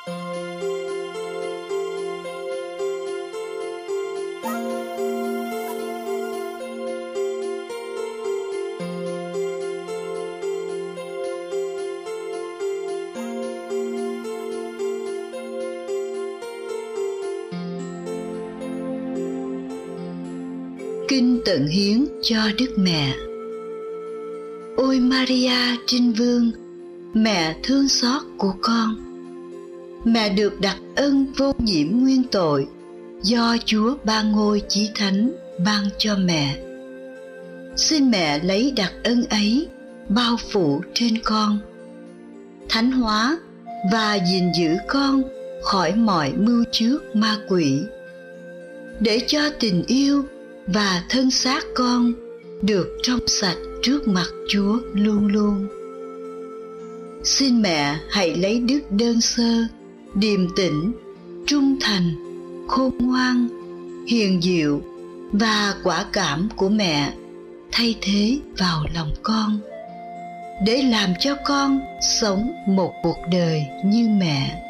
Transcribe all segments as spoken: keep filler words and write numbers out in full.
Kinh tận hiến cho Đức Mẹ. Ôi Maria Trinh Vương, mẹ thương xót của con, mẹ được đặc ân vô nhiễm nguyên tội do Chúa Ba Ngôi Chí Thánh ban cho mẹ. Xin mẹ lấy đặc ân ấy bao phủ trên con, thánh hóa và gìn giữ con khỏi mọi mưu trước ma quỷ, để cho tình yêu và thân xác con được trong sạch trước mặt Chúa luôn luôn. Xin mẹ hãy lấy đức đơn sơ, điềm tĩnh, trung thành, khôn ngoan, hiền diệu và quả cảm của mẹ thay thế vào lòng con, để làm cho con sống một cuộc đời như mẹ.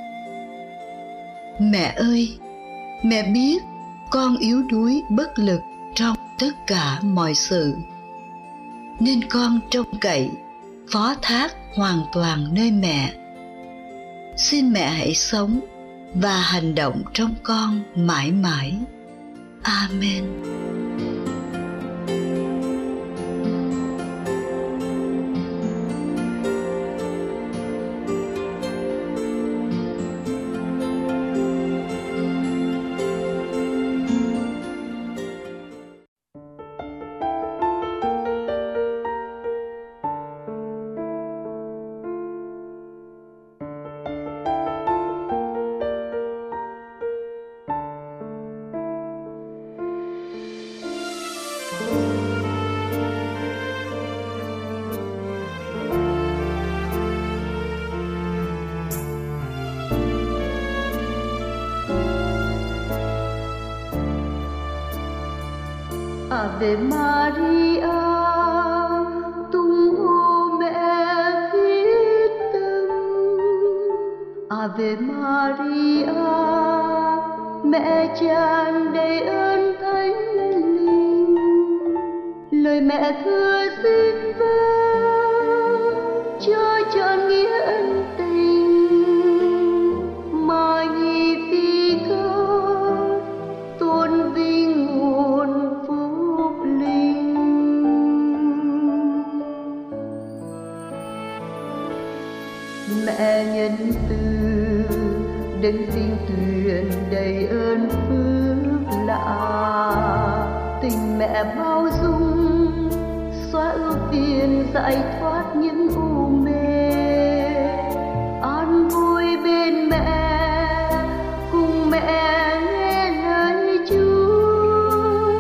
Mẹ ơi, mẹ biết con yếu đuối bất lực trong tất cả mọi sự, nên con trông cậy, phó thác hoàn toàn nơi mẹ. Xin mẹ hãy sống và hành động trong con mãi mãi. Amen. Ave Maria, tung hô mẹ thiết tâm. Ave Maria, mẹ tràn đầy ơn thánh linh. Lời mẹ thưa xin vâng cho trọn nghĩa ân tình, mà nhi phi câu tôn vinh nguồn phúc linh. Mẹ nhân từ đấng tinh tuyền đầy ơn phước lạ, tình mẹ bao dung xóa ưu phiền giải thoát những u mê. An vui bên mẹ, cùng mẹ nghe lời Chúa.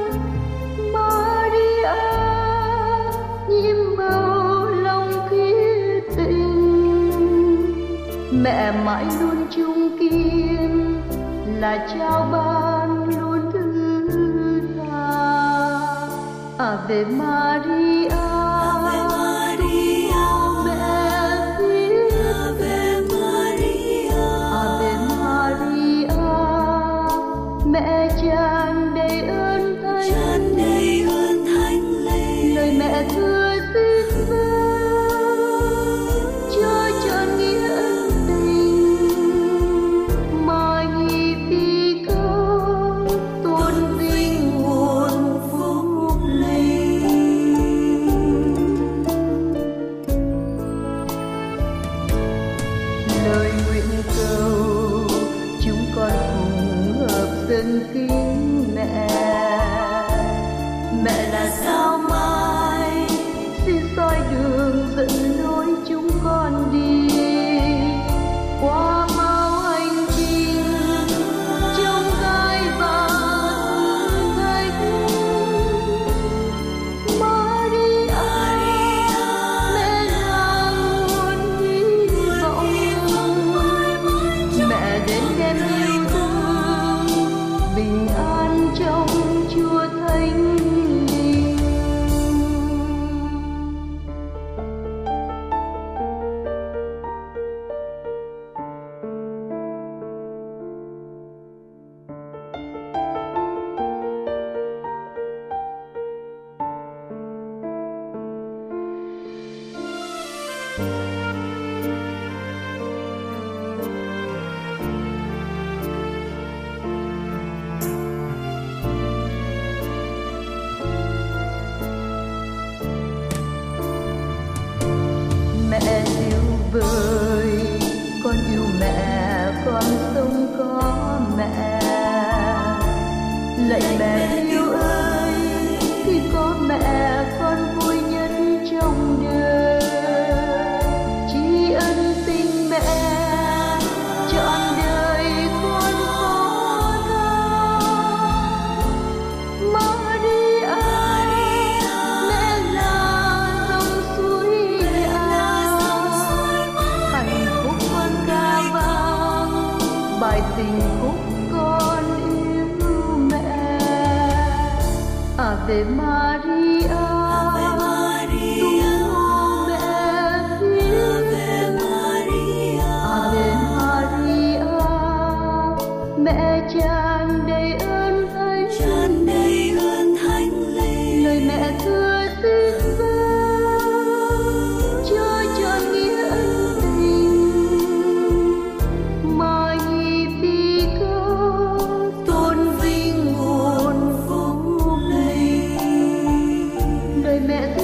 Maria nhiễm màu lòng khiết tình, mẹ mãi luôn chung kiên là trao ban luôn thứ tha. Ave Maria, Ave Maria, mẹ thiết. Ave Maria, Ave Maria, mẹ tràn đầy ơn thánh tràn đầy ơn thánh linh. lời mẹ thưa xin vâng cho trọn nghĩa ân tình, mà nhi phi câu tôn vinh nguồn phúc linh. có mẹ. Lạy mẹ yêu ơi, khi có mẹ con vui nhất trong đời. Tri ân tình mẹ trọn đời con có thao. Maria, mẹ là dòng suối ào, hạnh phúc con ca vang bài tình khúc con yêu mẹ. Ave Maria, Ave Maria, tung mẹ phía Maria, Ave Maria, mẹ tràn đầy ơn thánh, tràn đầy ơn thánh linh. lời mẹ thưa xin vâng cho trọn nghĩa ân tình. Mà nhi phi cơ tôn vinh nguồn phúc linh, lời mẹ